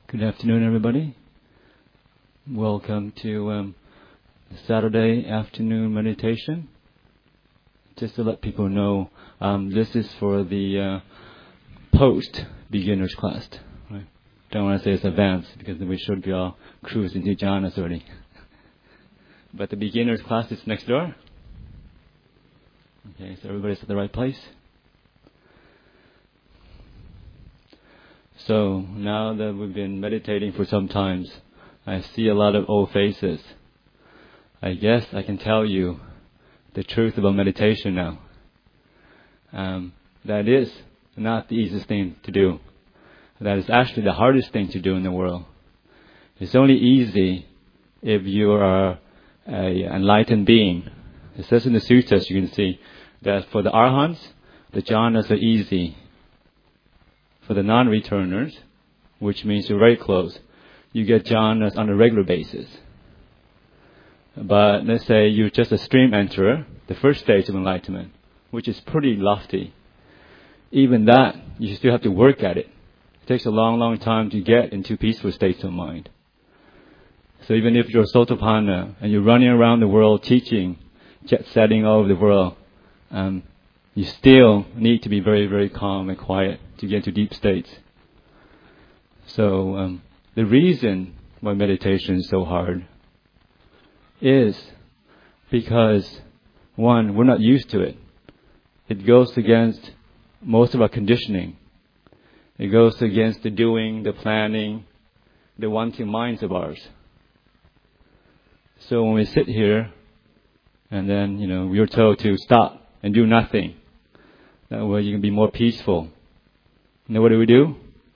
Good afternoon, everybody. Welcome to Saturday afternoon meditation. Just to let people know, this is for the post-beginners class. Right? Don't want to say it's advanced because we should be all cruising to jhanas already. But the beginners class is next door. Okay, so everybody's at the right place. So now that we've been meditating for some time, I see a lot of old faces. I guess I can tell you the truth about meditation now. That is not the easiest thing to do. That is actually the hardest thing to do in the world. It's only easy if you are an enlightened being. It says in the sutras, you can see that for the arhants, the jhanas are easy. For the non-returners, which means you're very close, you get jhanas on a regular basis. But let's say you're just a stream enterer, the first stage of enlightenment, which is pretty lofty. Even that, you still have to work at it. It takes a long, long time to get into peaceful states of mind. So even if you're Sotapanna and you're running around the world teaching, jet setting all over the world, you still need to be very, very calm and quiet to get into deep states. So the reason why meditation is so hard is because, one, we're not used to it. It goes against most of our conditioning. It goes against the doing, the planning, the wanting minds of ours. So when we sit here and then, we're told to stop and do nothing, that way you can be more peaceful. What do?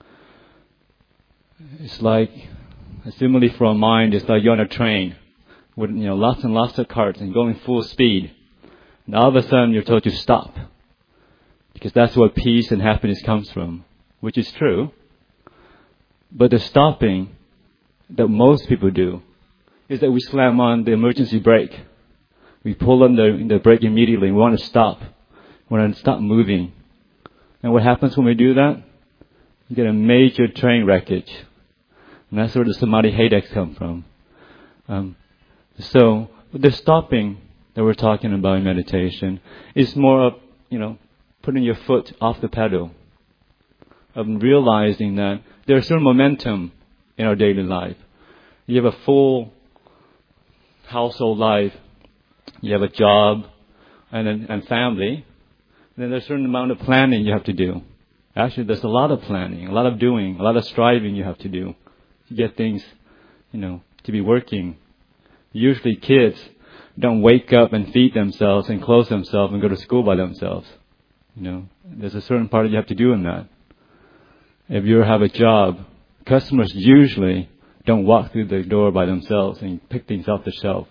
It's like, a simile for our mind, it's like you're on a train with lots and lots of cars and going full speed. And all of a sudden you're told to stop. Because that's where peace and happiness comes from, which is true. But the stopping that most people do is that we slam on the emergency brake. We pull on the brake immediately. We want to stop. We want to stop moving. And what happens when we do that? You get a major train wreckage. And that's where the samadhi headaches come from. So the stopping that we're talking about in meditation is more of, putting your foot off the pedal. Of realizing that there's certain momentum in our daily life. You have a full household life. You have a job and family. Then there's a certain amount of planning you have to do. Actually, there's a lot of planning, a lot of doing, a lot of striving you have to do to get things, to be working. Usually kids don't wake up and feed themselves and clothe themselves and go to school by themselves. There's a certain part you have to do in that. If you have a job, customers usually don't walk through the door by themselves and pick things off the shelf.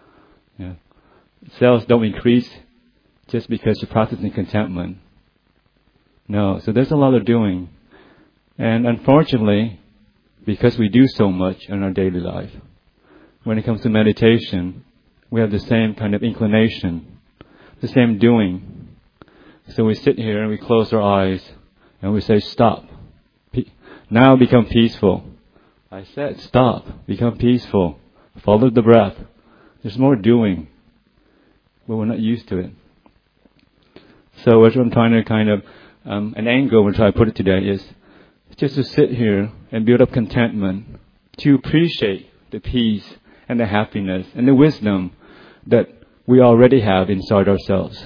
Sales don't increase just because you're practicing contentment. No, so there's a lot of doing. And unfortunately, because we do so much in our daily life, when it comes to meditation, we have the same kind of inclination, the same doing. So we sit here and we close our eyes and we say, stop. Now become peaceful. I said, stop, become peaceful. Follow the breath. There's more doing, but we're not used to it. So what I'm trying to an angle we're trying to put it today is just to sit here and build up contentment, to appreciate the peace and the happiness and the wisdom that we already have inside ourselves.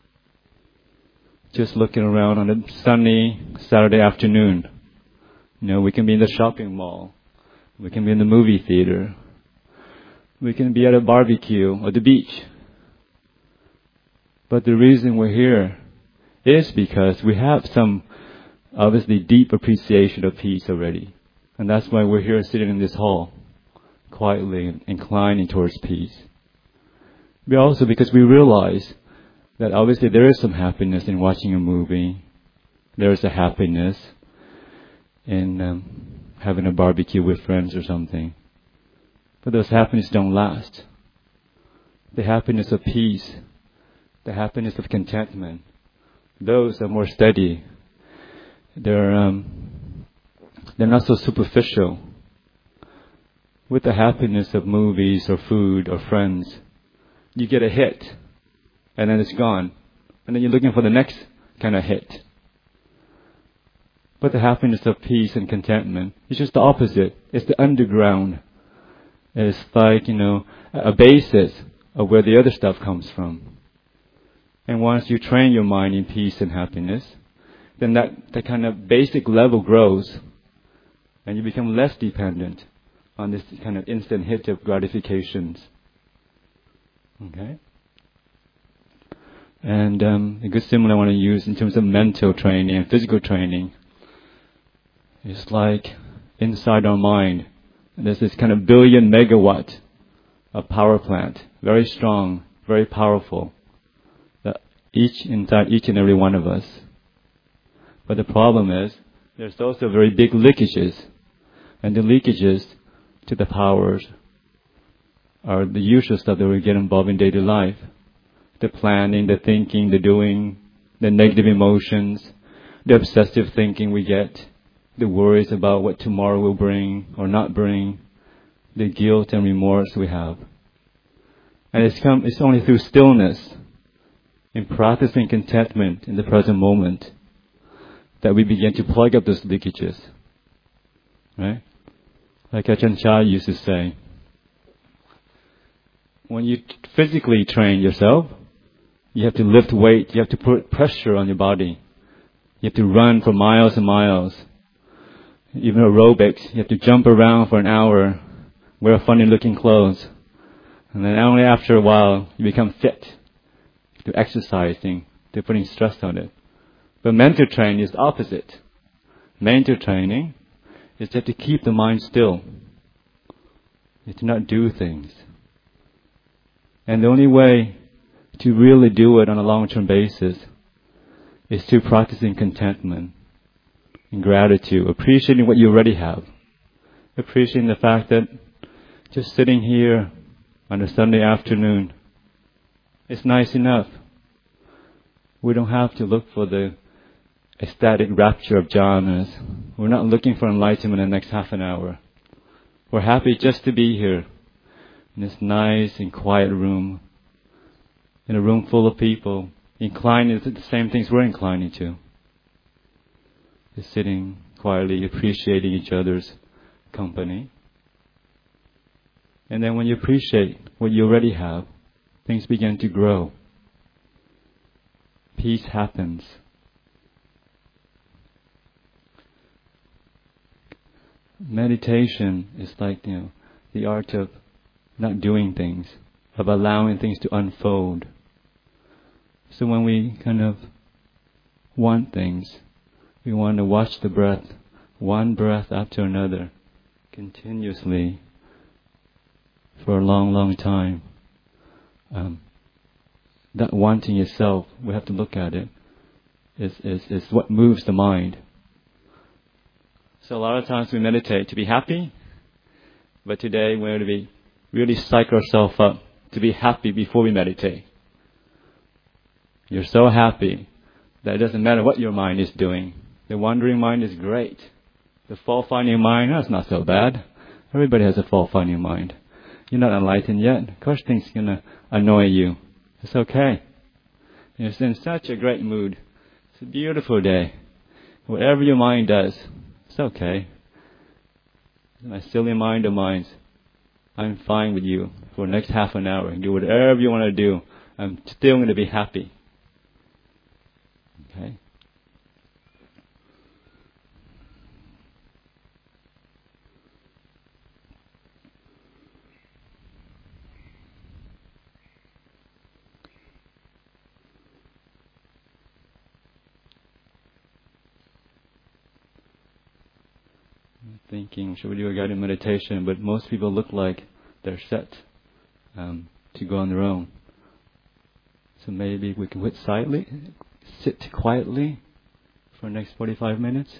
Just looking around on a sunny Saturday afternoon, we can be in the shopping mall, we can be in the movie theater, we can be at a barbecue or the beach. But the reason we're here is because we have some, obviously, deep appreciation of peace already. And that's why we're here sitting in this hall, quietly inclining towards peace. But also because we realize that obviously there is some happiness in watching a movie. There is a happiness in having a barbecue with friends or something. But those happiness don't last. The happiness of peace, the happiness of contentment, those are more steady. They're they're not so superficial. With the happiness of movies or food or friends, you get a hit, and then it's gone. And then you're looking for the next kind of hit. But the happiness of peace and contentment is just the opposite. It's the underground. It's like, a basis of where the other stuff comes from. And once you train your mind in peace and happiness, then that kind of basic level grows, and you become less dependent on this kind of instant hit of gratifications. Okay? And a good symbol I want to use in terms of mental training and physical training is like inside our mind, there's this kind of billion megawatt of power plant, very strong, very powerful, inside each and every one of us. But the problem is, there's also very big leakages, and the leakages to the powers are the usual stuff that we get involved in daily life. The planning, the thinking, the doing, the negative emotions, the obsessive thinking we get, the worries about what tomorrow will bring or not bring, the guilt and remorse we have. And it's only through stillness, in practicing contentment in the present moment, that we begin to plug up those leakages. Right? Like Ajahn Chah used to say, when you physically train yourself, you have to lift weight, you have to put pressure on your body. You have to run for miles and miles. Even aerobics, you have to jump around for an hour, wear funny looking clothes. And then only after a while, you become fit to exercising, to putting stress on it. But mental training is the opposite. Mental training is to keep the mind still. You to not do things. And the only way to really do it on a long-term basis is through practicing contentment and gratitude, appreciating what you already have. Appreciating the fact that just sitting here on a Sunday afternoon is nice enough. We don't have to look for the ecstatic rapture of jhanas. We're not looking for enlightenment in the next half an hour. We're happy just to be here in this nice and quiet room, in a room full of people inclining to the same things we're inclining to. Just sitting quietly, appreciating each other's company. And then when you appreciate what you already have, things begin to grow. Peace happens. Meditation is like, the art of not doing things, of allowing things to unfold. So when we kind of want things, we want to watch the breath, one breath after another, continuously, for a long, long time. That wanting itself, we have to look at it, is what moves the mind. So a lot of times we meditate to be happy, but today we're going to be really psych ourselves up to be happy before we meditate. You're so happy that it doesn't matter what your mind is doing. The wandering mind is great. The fault-finding mind, that's not so bad. Everybody has a fault-finding mind. You're not enlightened yet. Of course things are going to annoy you. It's okay. You're in such a great mood. It's a beautiful day. Whatever your mind does, it's okay. My silly mind of mine, I'm fine with you for the next half an hour. Do whatever you want to do. I'm still going to be happy. Okay? Thinking, should we do a guided meditation? But most people look like they're set to go on their own. So maybe we can sit quietly for the next 45 minutes.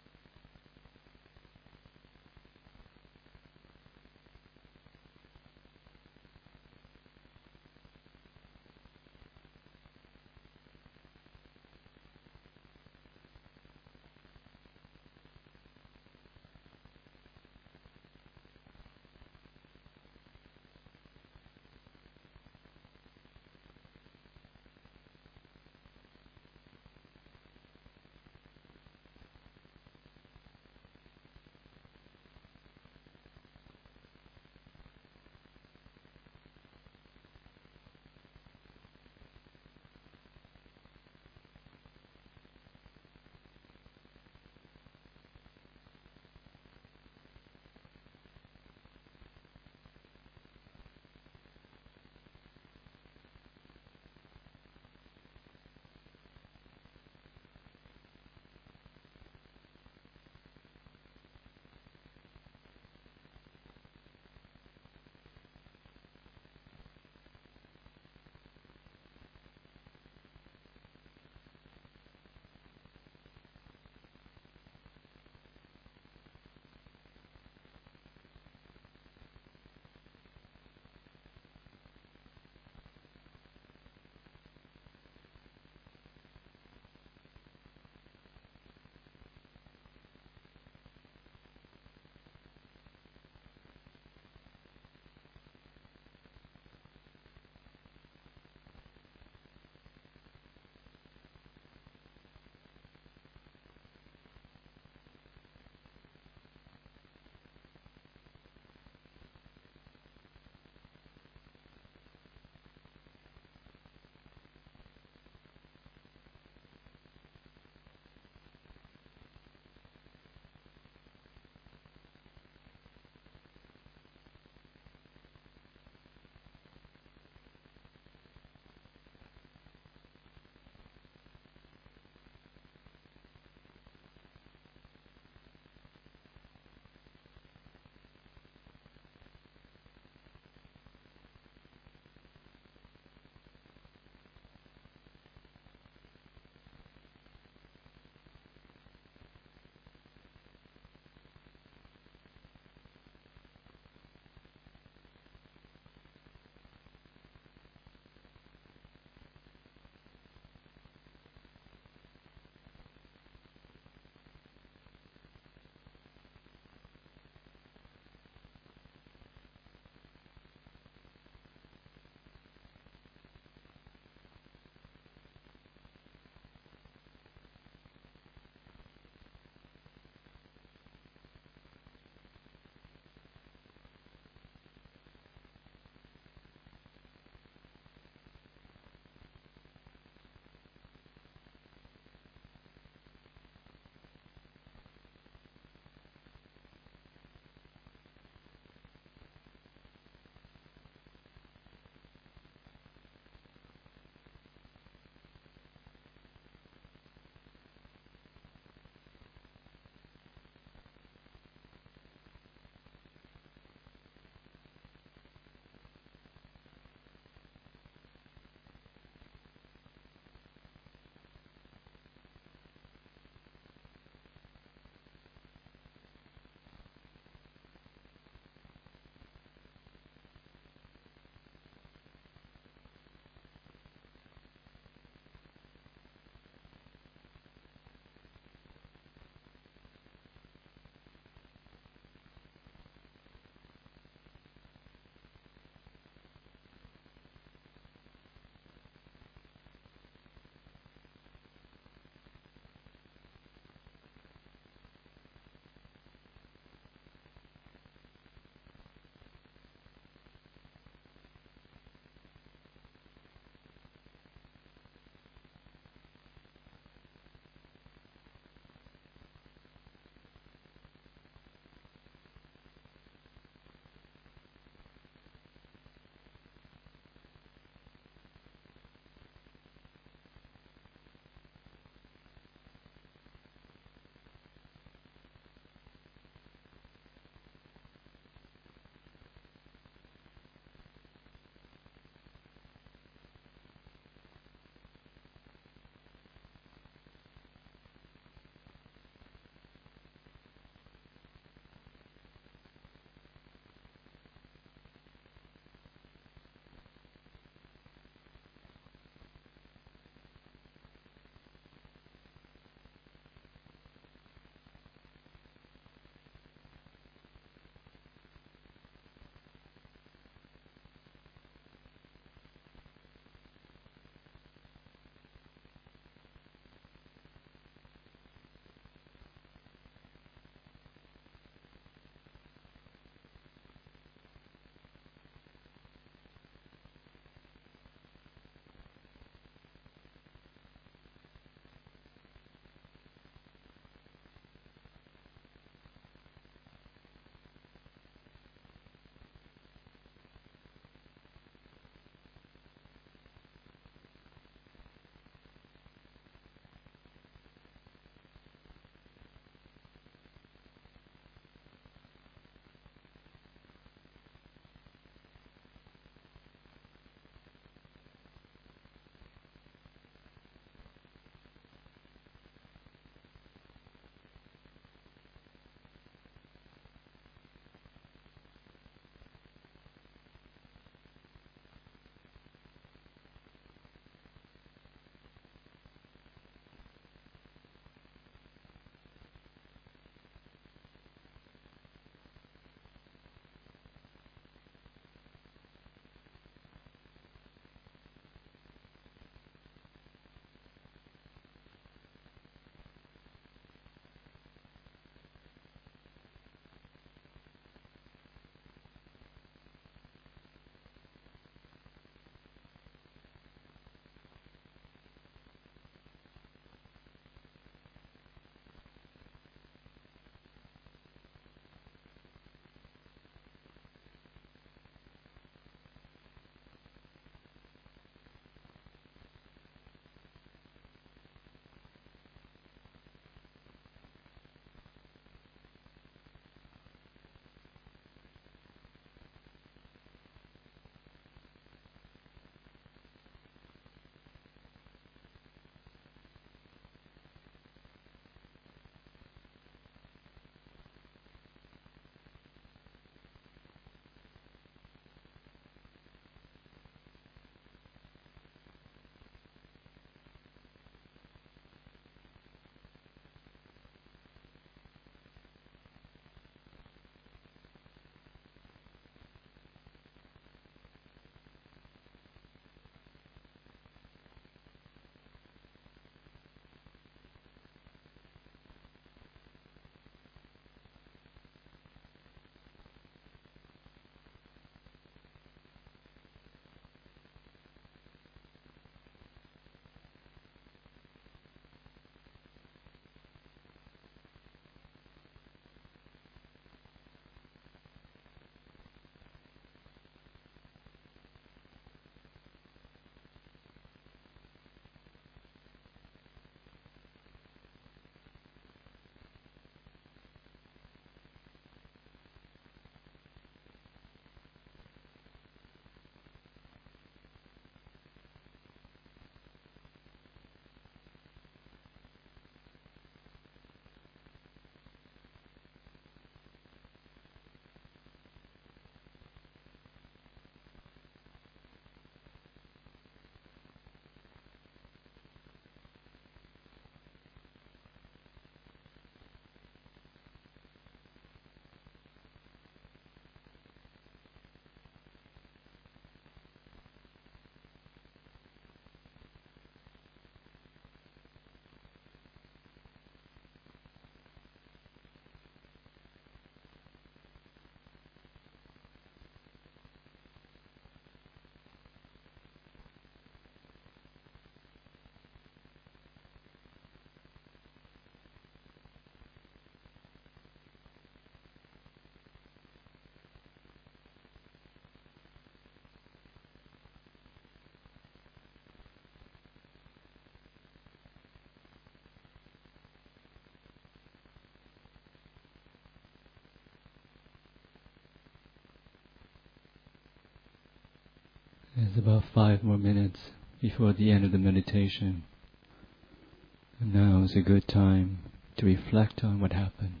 There's about 5 more minutes before the end of the meditation. And now is a good time to reflect on what happened.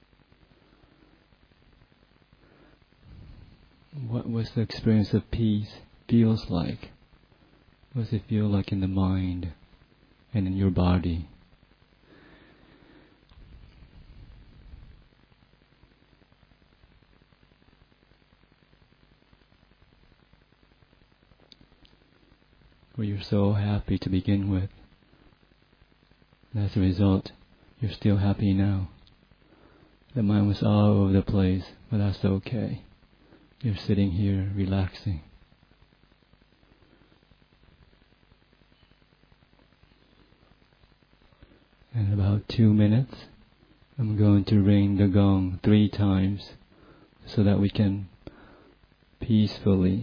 What was the experience of peace feels like? What does it feel like in the mind and in your body? Were you so happy to begin with? And as a result, you're still happy now. The mind was all over the place, but that's okay. You're sitting here relaxing. In about 2 minutes, I'm going to ring the gong 3 times so that we can peacefully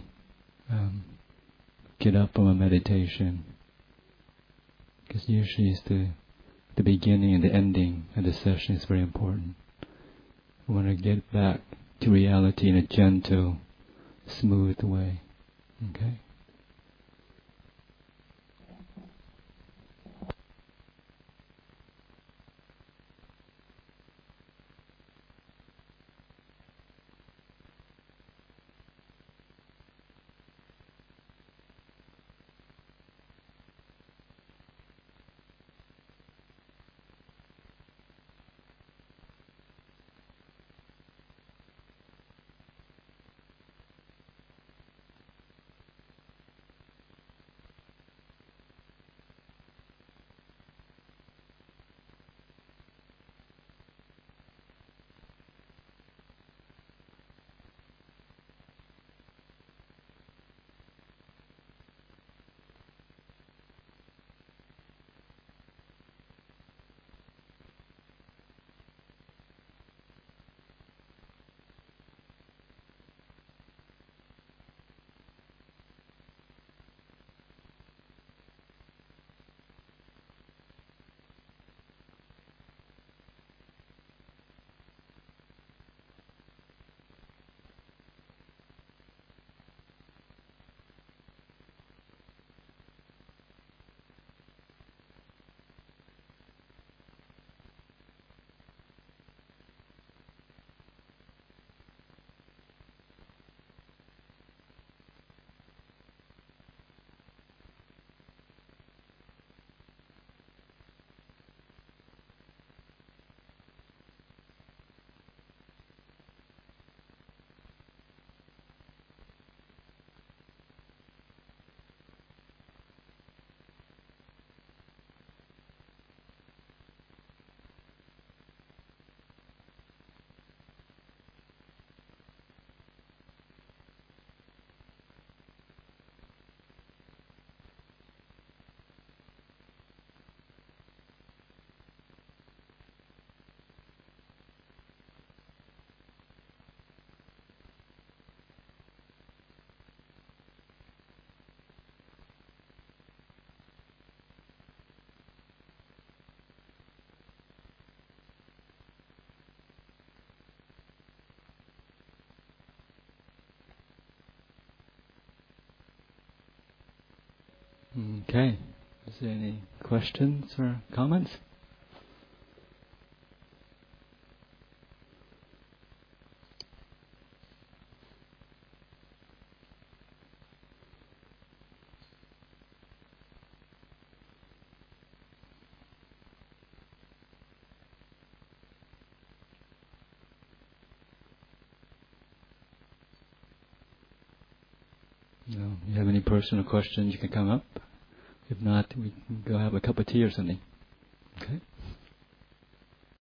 get up from a meditation. Because usually it's the beginning and the ending of the session is very important. We want to get back to reality in a gentle, smooth way. Okay? Okay. Is there any questions or comments? No. If you have any personal questions, you can come up. If not, we can go have a cup of tea or something. Okay?